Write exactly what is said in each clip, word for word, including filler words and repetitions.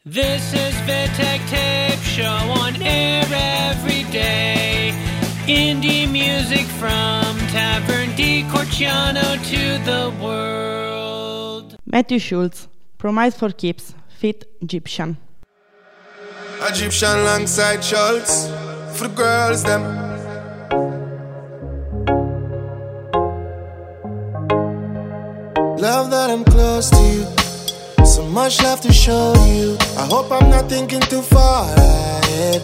This is Vitek Tape Show on air every day. Indie music from Tavern di Corciano to the world. Matthew Schulz, Promise for Keeps, feat. Egyptian. Egyptian alongside Schulz, for the girls them. Love that I'm close to you, so much love to show you. I hope I'm not thinking too far ahead.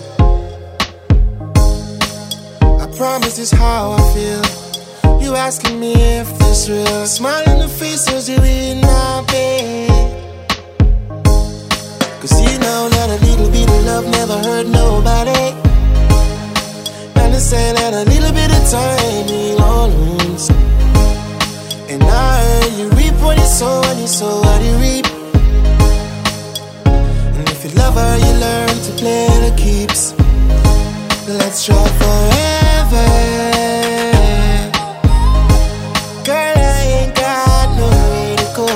I promise this how I feel. You asking me if this real. Smile in the face as you in my bed. Cause you know that a little bit of love never hurt nobody. And they say that a little bit of time heal all wounds. And I heard you reap what you sow, and you sow what you reap. And if you love her, you learn to play the keeps. Let's try forever. Girl, I ain't got nowhere to go.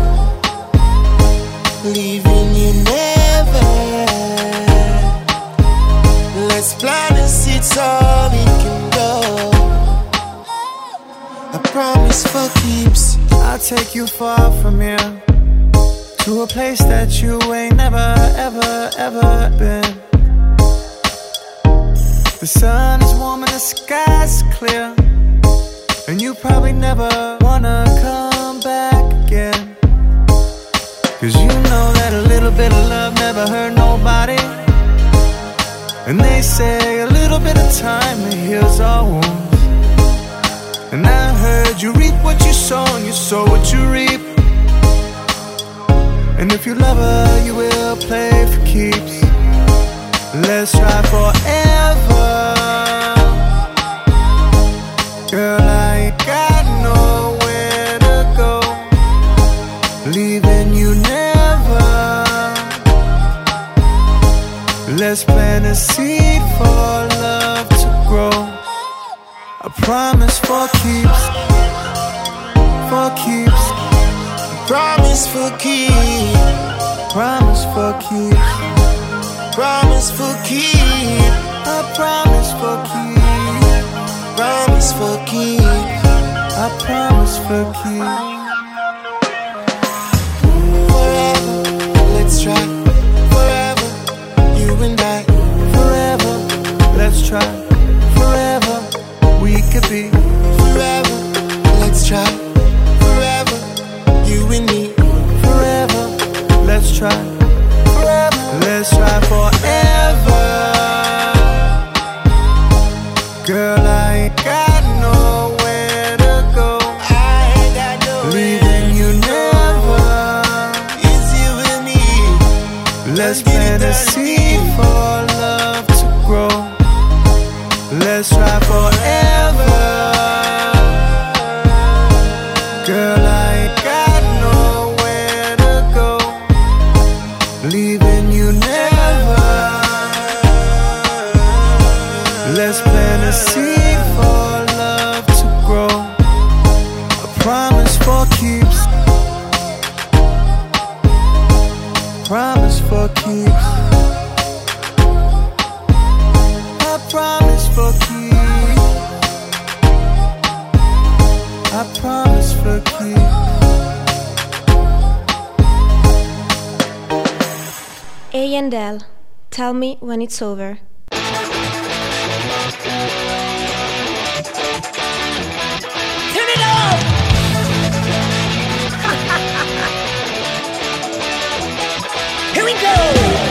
Leaving you never. Let's plant a seed so we can grow. I promise for keeps. I'll take you far from here, to a place that you ain't never, ever, ever been. The sun is warm and the sky's clear, and you probably never wanna come back again. Cause you know that a little bit of love never hurt nobody. And they say a little bit of time it heals all wounds. And I heard you reap what you sow, and you sow what you reap. And if you love her, you will play for keeps. Let's try forever. Girl, I ain't got nowhere to go. Leaving you never. Let's plant a seed for love to grow. I promise for keeps. For keeps. Promise for keep. Promise for keeps. Promise for keep. I promise for keep. Promise for keep. I promise for keep. Forever, let's try. Forever, you and I. Forever, let's try. Forever, we could be. Forever, let's try. Forever, you and me. Forever, let's try. Forever, let's try forever. Girl, I ain't got nowhere to go. I ain't got no Leaving you never. It's you and me. Let's plant a seed for love to grow. Let's try forever. Girl, I ain't got nowhere to go. Leaving you never. Let's plant a seed for love to grow. A promise for keeps. Promise for keeps. I promise for keeps. I promise for keeps. A and L, tell me when it's over. Turn it up! Here we go!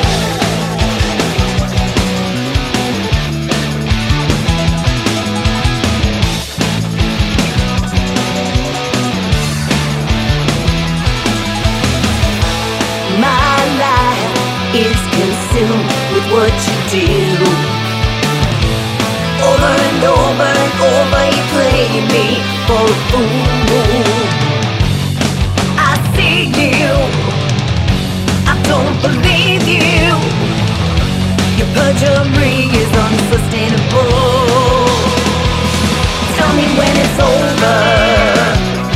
My life is consumed with what you do. Over and over and over you play me for a fool. I see you, I don't believe you. Your perjury is unsustainable. Tell me when it's over.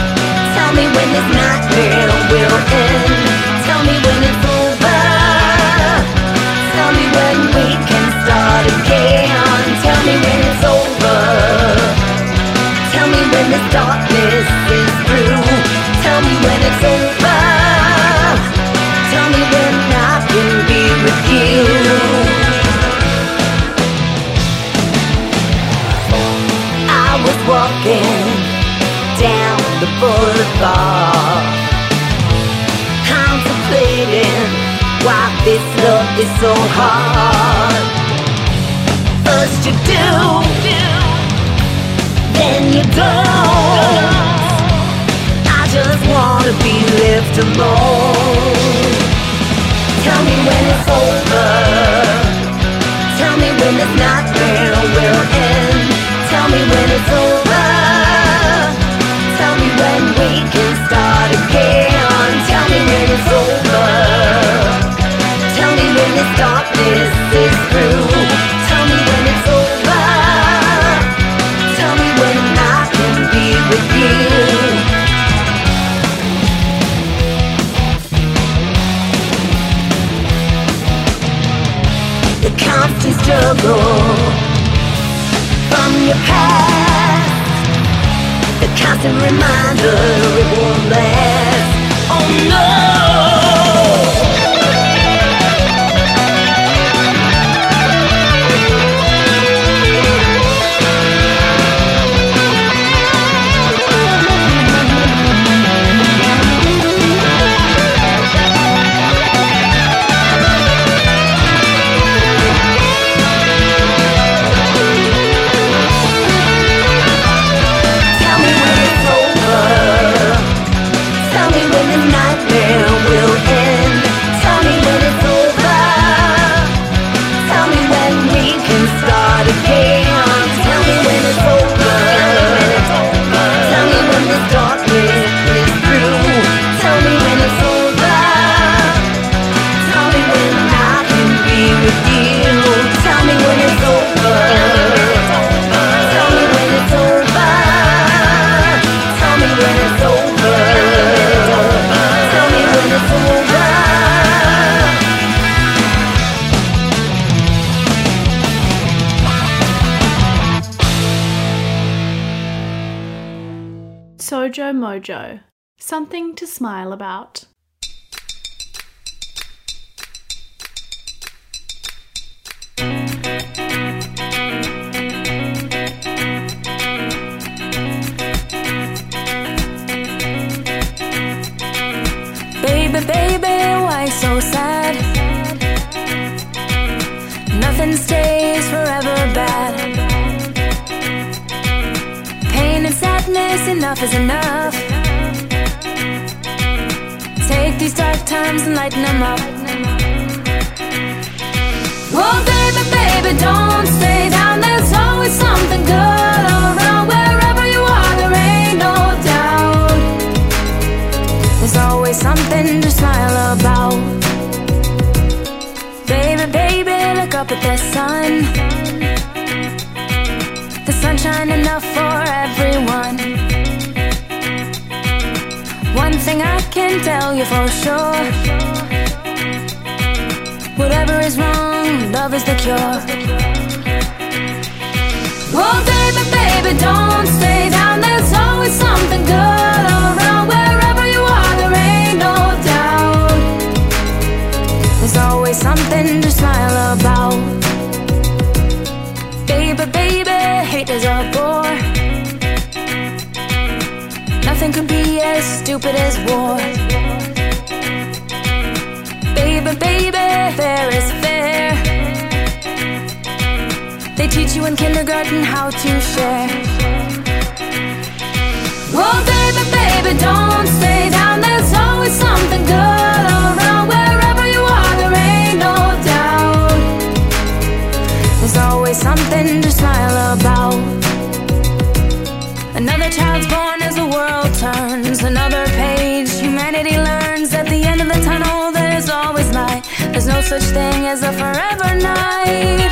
Tell me when this nightmare will end. Tell me when it's over. darkness is through. Tell me when it's over. Tell me when I can be with you. I was walking down the boulevard, contemplating why this love is so hard. First you do, then you don't. I just wanna be left alone. Tell me when it's over. Tell me when this nightmare will end. Tell me when it's over. Tell me when we can start again. Tell me when it's over. Tell me when this darkness is through. Tell me when it's over. Tell me when I can be with you. The constant struggle from your past, the constant reminder it won't last. Oh no! Sojo Mojo, something to smile about. Baby, baby, why so sad? Nothing stays forever bad. Pain and sadness, enough is enough. Take these dark times and lighten them up. Oh baby, baby, don't stay down. There's always something good around. Wherever you are, there ain't no doubt. There's always something to smile about. Baby, baby, look up at the sun. The sunshine enough for everyone. One thing I can tell you for sure, whatever is wrong, love is the cure. Oh baby, baby, don't stay down. There's always something good around. Wherever you are, there ain't no doubt. There's always something to smile about. Baby, baby, hate is a bore. Nothing could be as stupid as war. Baby, baby, fair is fair. They teach you in kindergarten how to share. Oh baby, baby, don't stay down. There's always something good around. Wherever you are, there ain't no doubt. There's always something to smile about. Another child's born as the world turns. Another page humanity learns. At the end of the tunnel there's always light. There's no such thing as a forever night.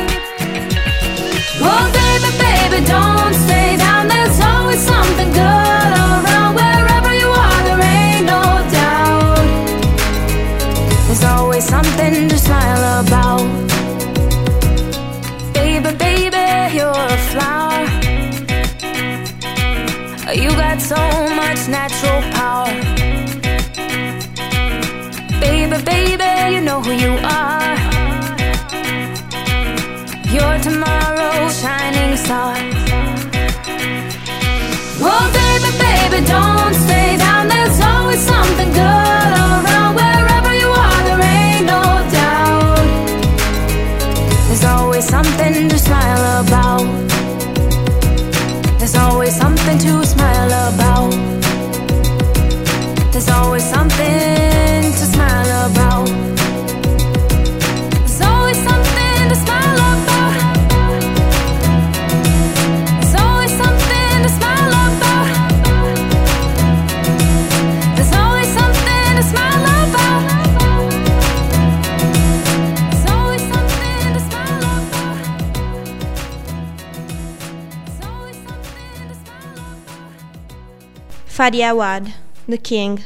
Oh baby, baby, don't stay down. There's always something good around. Wherever you are, there ain't no doubt. There's always something to smile about. Baby, baby, you're a flower. know who you are. You're tomorrow's shining star. Oh baby, baby, don't stay down. There's always something good around. Wherever you are, there ain't no doubt. There's always something to smile about. There's always something to smile about. There's always something to smile about. There's always something to smile about. There's always something to smile about. There's always something to smile about. There's always something to smile about. There's always something to smile about. Fadi Awad, The King.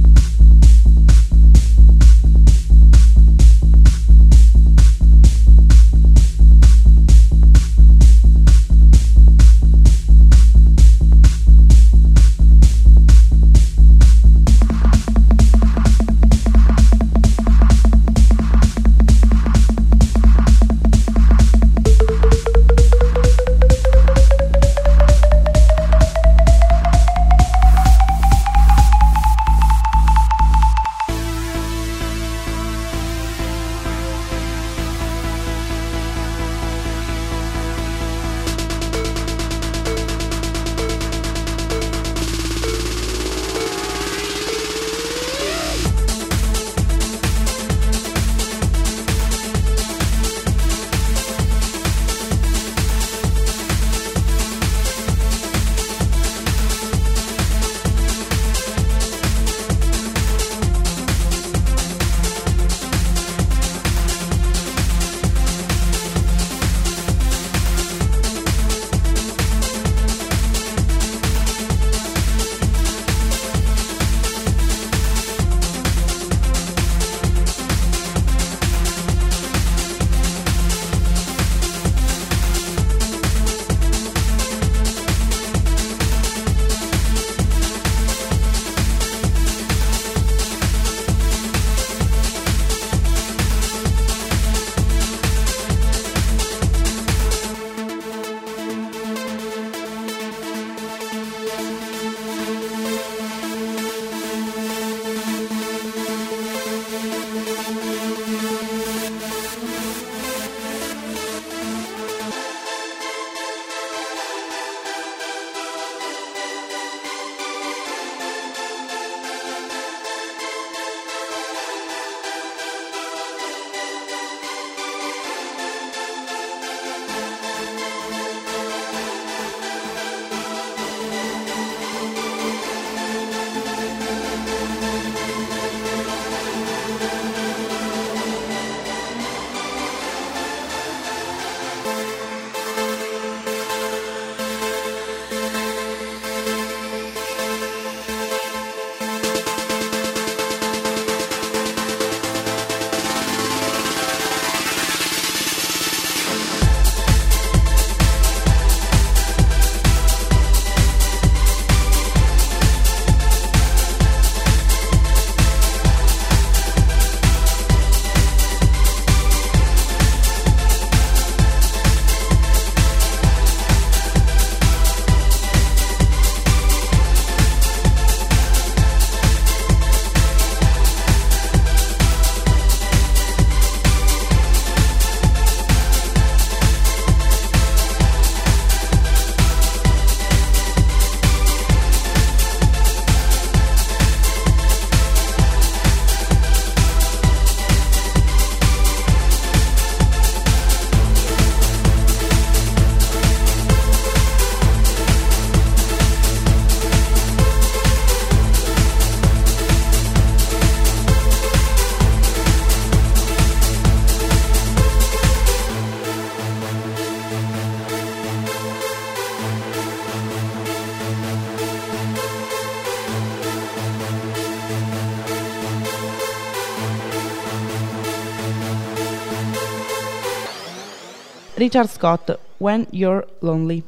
Richard Scott, When You're Lonely.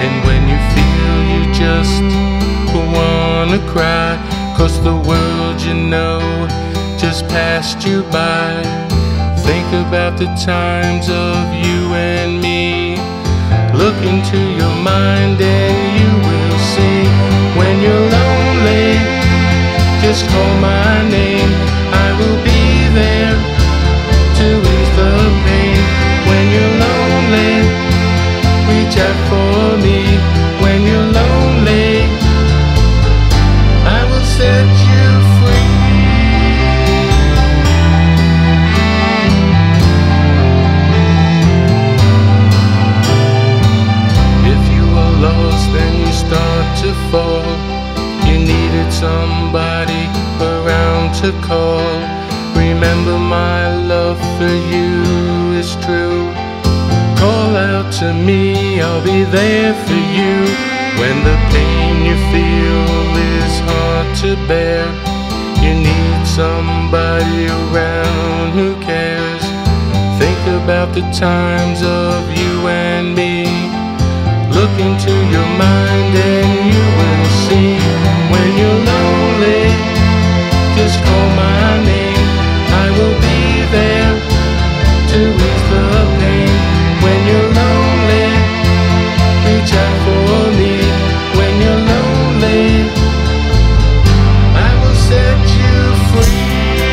And when you feel you just wanna cry, 'cause the world you know just passed you by, think about the times of you and me. Look into your mind and you will see. When you're lonely, just call my name. I will be there to ease the pain. When you're lonely, reach out for me. When you're lonely, I will set you free. If you are lost and you start to fall, you needed somebody around to call. Remember my love for you is true. Call out to me, I'll be there for you. When the pain you feel is hard to bear, you need somebody around who cares. Think about the times of you and me. Look into your mind and you will see. When you're lonely, just call my name. I will be there to ease the pain. When you're lonely, reach out for me. When you're lonely, I will set you free.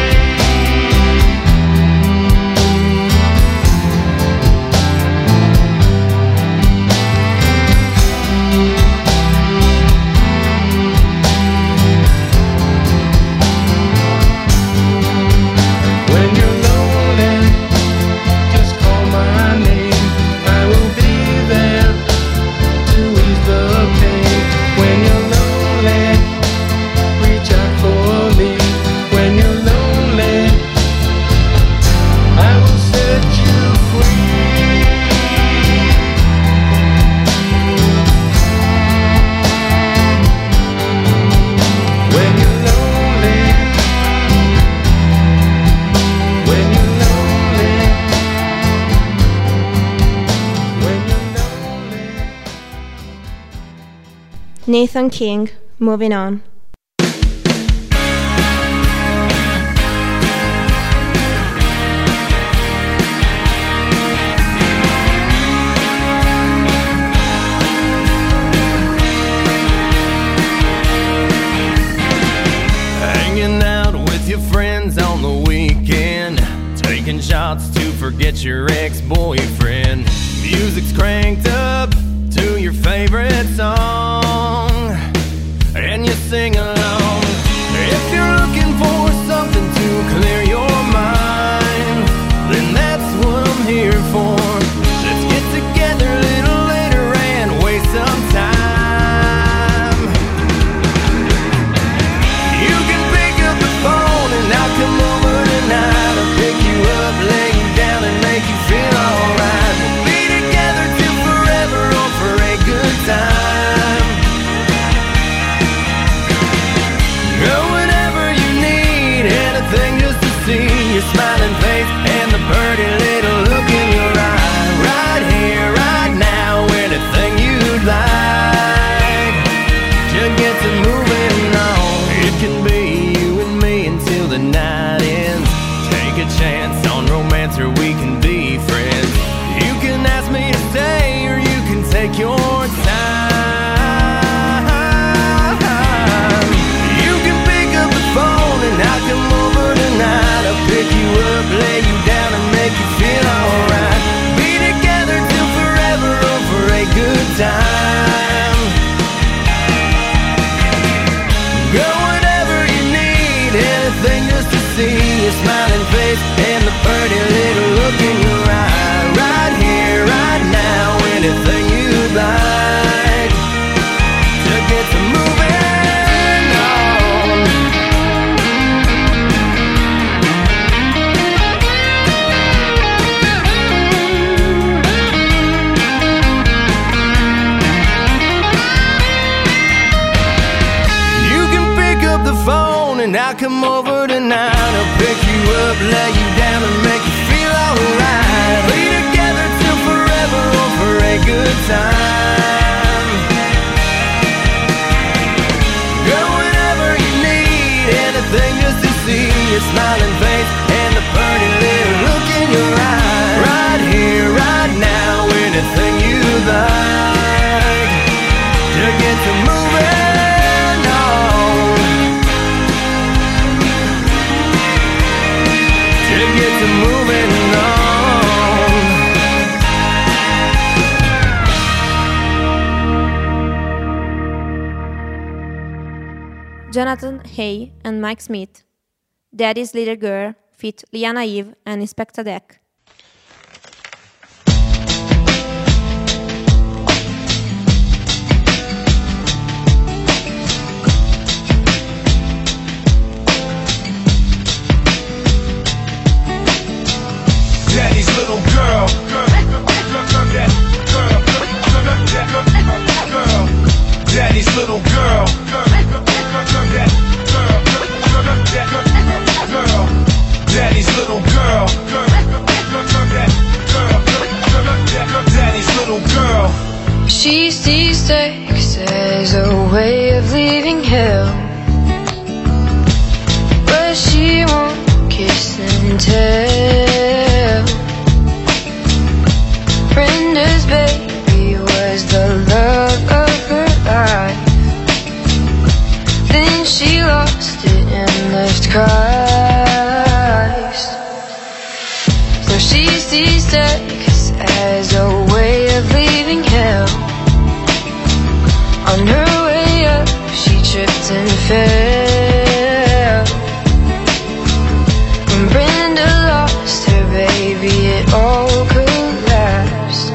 Nathan King, Moving On. Hanging out with your friends on the weekend, taking shots to forget your ex-boyfriend. Music's cranked up to your favorite song, and you sing along. If you're looking for something to clear your mind, then that's what I'm here for. Let's get together a little later and waste some time. You can pick up the phone and I'll come over tonight. I'll pick you up, lay you down and make you feel alright. We'll be together till forever or for a good time. Go whatever you need, anything just to see your smiling face and the pretty little look in your eye. Right here, right now, anything you'd like to get to moving on. It can be you and me until the night ends. Take a chance on romance or we can be friends. You can ask me to stay or you can take your time. You can pick up the phone and I'll come over tonight. I'll pick you up, lay you down and make you feel alright. Be together till forever or for a good time. Go whatever you need, anything just to see your smiling face and the pretty little look in your eye. Right here, right now, anything you'd like to get to moving on. You can pick up the phone and I'll come over tonight. I'll pick you up, lay you down and make you feel alright. Be together till forever or for a good time. anything just to see your smiling face and the burning little look in your eyes. Right here, right now, anything you like to get to moving on, to get to moving on. Jonathan Hay and Mike Smith, Daddy's Little Girl feat. Liana Eve and Inspector Deck. Daddy's little girl, Daddy's little girl, Daddy's little girl, Daddy's little girl. She sees sex as a way of leaving hell, but she won't kiss and tell. Brenda's baby was the love of her life, then she lost it and left Christ. So she sees sex as a way of leaving hell. On her way up, she tripped and fell. When Brenda lost her baby, it all collapsed.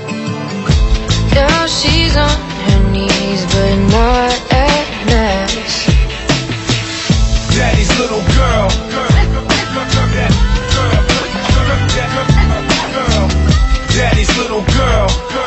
Now she's on her knees, but not at mass. Daddy's little girl, Daddy's little girl,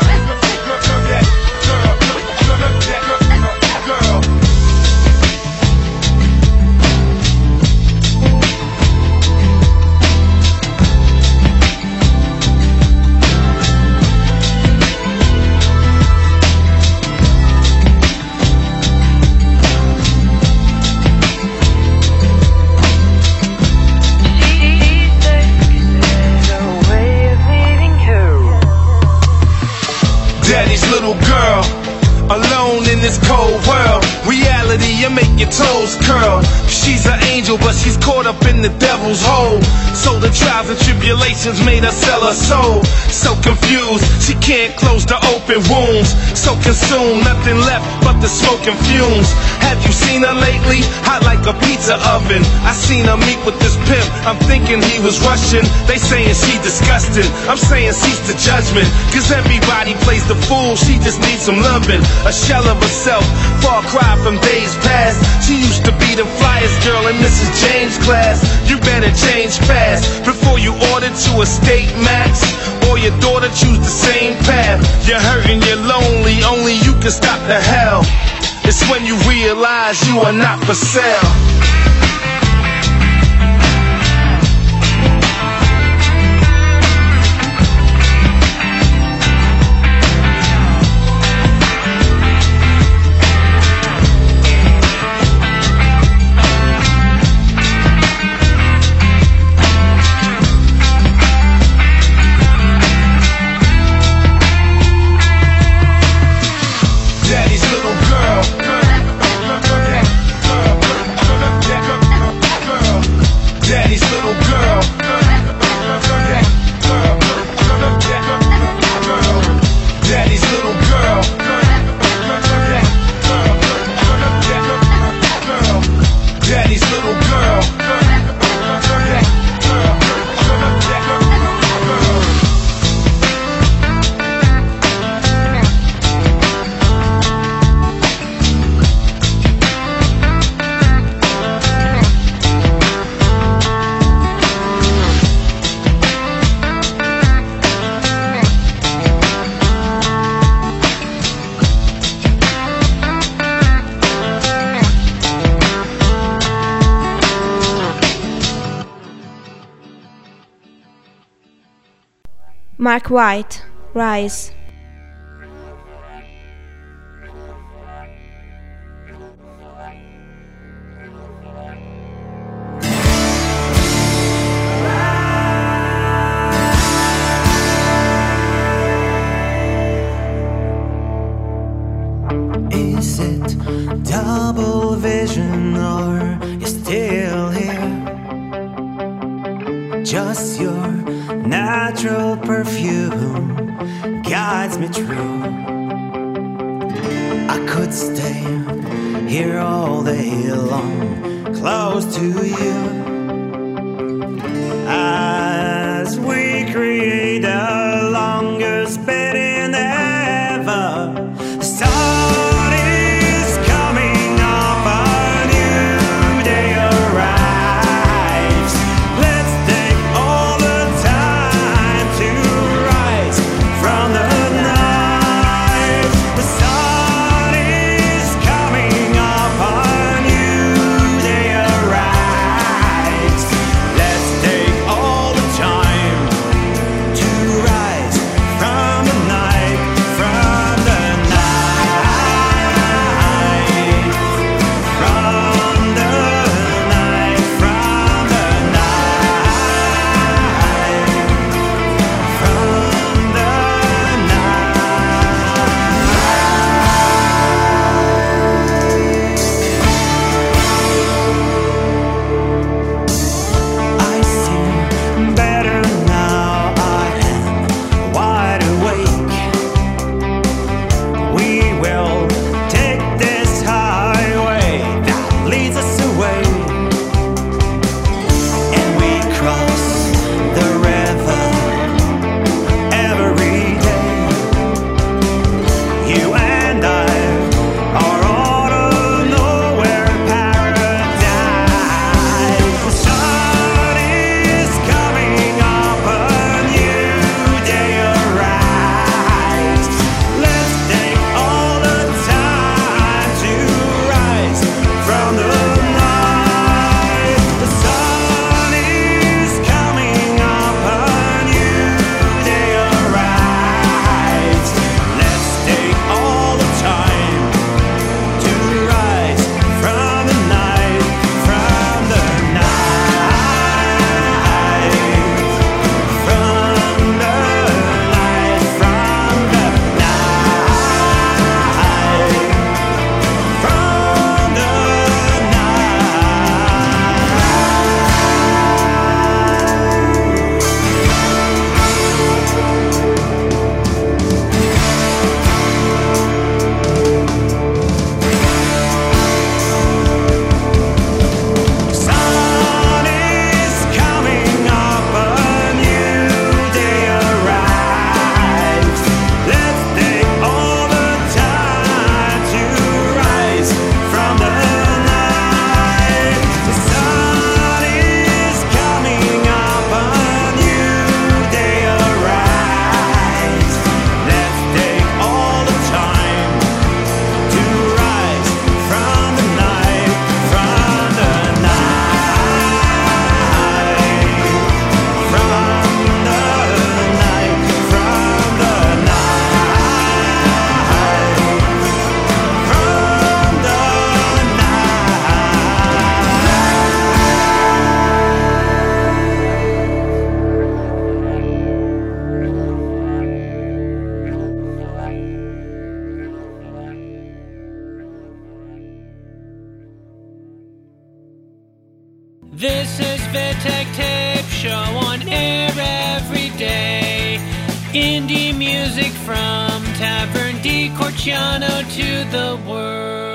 Daddy's little girl, alone in this cold world. Reality, you make your toes curl. She's an angel, but she's caught up in the devil's hole. So the trials and tribulations made her sell her soul. So confused, she can't close the open wounds. So consumed, nothing left but the smoke and fumes. Have you seen her lately? Hot like a pizza oven. I seen her meet with this pimp, I'm thinking he was Russian. They saying she disgusting, I'm saying cease the judgment. Cause everybody plays the fool, she just needs some loving. A shell of herself, far cry from days past. She used to be the flyest girl in Missus James' class. You better change fast before you order to a state max, or your daughter choose the same path. You're hurting, you're lonely, only you can stop the hell. It's when you realize you are not for sale. Daddy's little girl, Daddy's little girl, Daddy's little girl, Daddy's little girl. Mark White, Rise. 'cause your natural perfume guides me through. I could stay here all day long, close to you, as we create a longest beating ever. The sun is coming up, a new day arrives. Let's take all the time to rise from the night. The sun is coming up, a new day arrives. Let's take all the time to rise from the night, from the night, from the night, from the night, from the I see better now, I am wide awake. We will take this highway that leads us away, and we cross the river every day. You and I are on a nowhere paradise. The sun is coming up, a new day arrives. Let's take all the time to rise from the night. The sun is coming up, a new day arrives. Let's take all the time to rise from the night, from the night, from the night, from the night, from the sun is coming up, a new day arrives. Let's take all the time to rise from the night. The sun is coming up, a new day arrives. Let's take all the time to rise from the night, from the night, from the night, from the night, from the This is Vitek Tape Show on air every day. Indie music from Tavern di Corciano to the world.